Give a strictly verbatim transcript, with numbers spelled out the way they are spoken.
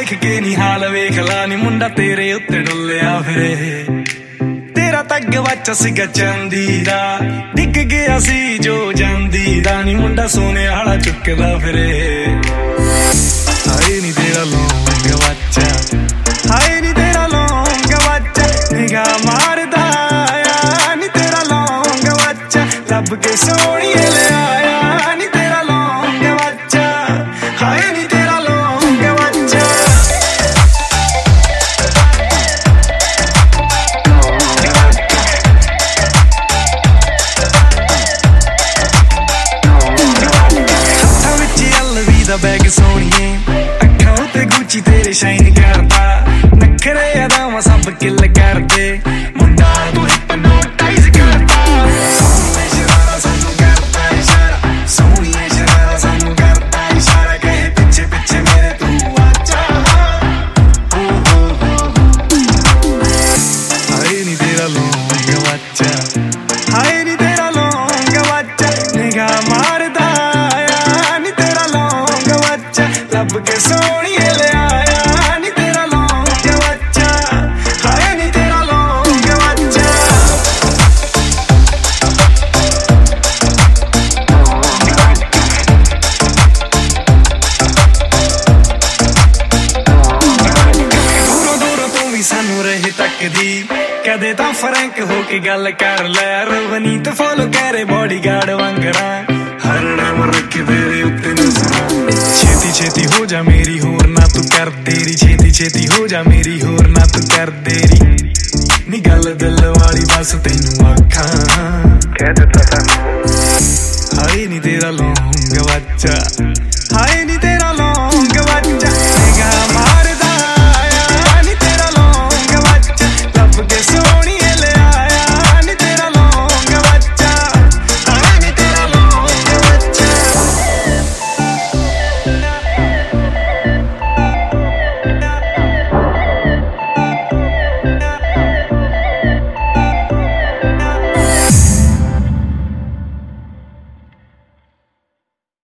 देख के नी हाल वेख ला नी मुंडा तेरे उत्ते डुल्लिया फिरे तेरा तग बच्चा सिगा चांदी दा डिग गया सी जो जांदी दा नी मुंडा सोने आला चुकदा फिरे हाय नी तेरा लौंग बच्चा हाय नी तेरा लौंग बच्चा निगाह मारदा आया नी तेरा लौंग बच्चा लब के सोनिए ले आया नी तेरा लौंग बच्चा हाय नी तेरा लौंग बच्चा हत्थां विच एलवी दा बैग सोनिए अखां उत्ते गुची तेरे शाइन करदा नखरे अदावां सब किल करदे मुंडा तू हिप्नोटाइज करदा सोनिए शरारा सानू करदा इशारा सोनिए शरारा सानू करदा इशारा कहे पिछे पिछे मेरे तू आजा हाय नी तेरा लौंग बच्चा हाय नी तेरा लौंग बच्चा निगाह मारदा आया नी तेरा लौंग बच्चा लब के सोनिए ले आया नी तेरा लौंग बच्चा हाय नी तेरा लौंग बच्चा दूरों दूरों तू भी सानू रहे तकदी कदे तां फ्रैंक होके गल कर लै रवनीत फॉलो करे बॉडीगार्ड वांगरा हर नाम रखे तेरे उत्ते नजरा छेती छेती हो जा मेरी होर ना तू कर तेरी छेती छेती हो जा मेरी होर ना तू कर तेरी नी गल दिल वाली बस तैनू आखां कह दित्ता तैनू हाय नी तेरा लौंग बच्चा हाय नी तेरा